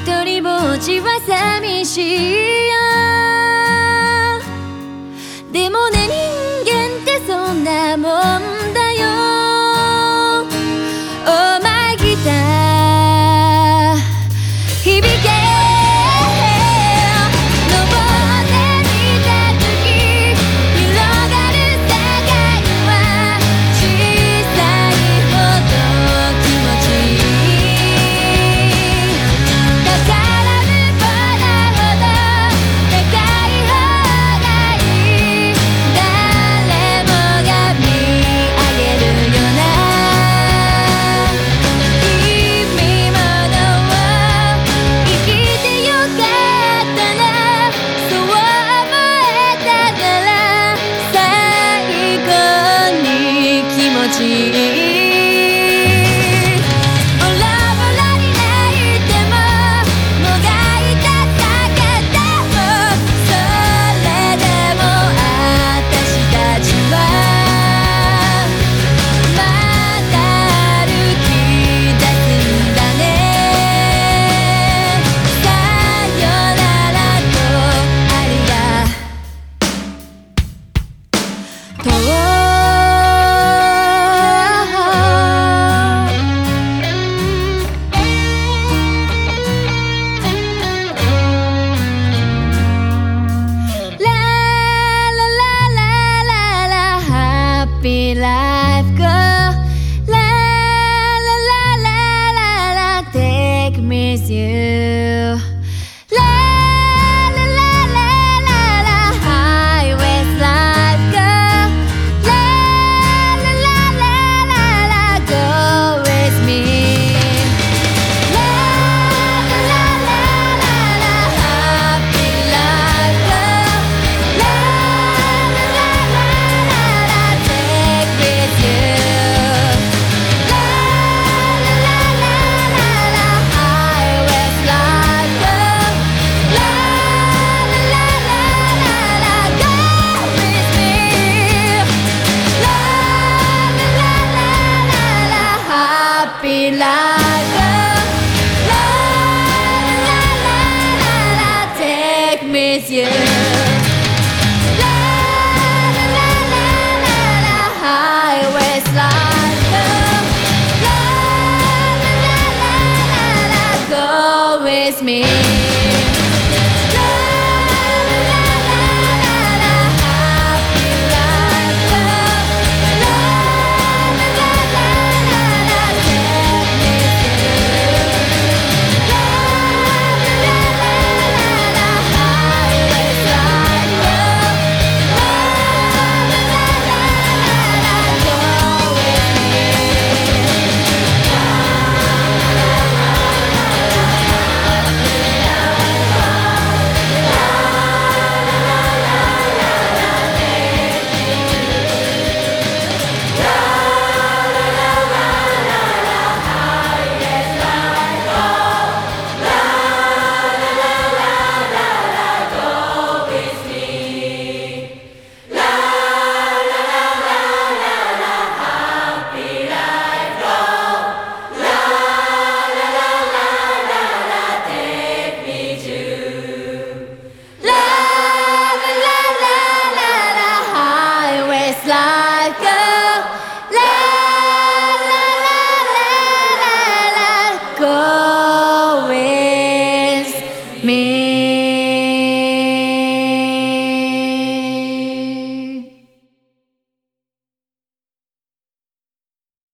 一人ぼっちは寂しいよ。でもね、人間ってそんなもんだよ。Oh my guitar 響け。Happy life go, la la la la la la, take me with you. La la la la la la, highways life go, la la la la la la, go with me. La la la la la la, happy life go, la la la la la la, take with you. La la la la la la, highways life go, la la la la la la, go with me. La la la la la la, happy life go, la la la la la, take me with you. La la la la la la, highways life go, la la la la la la, go with me.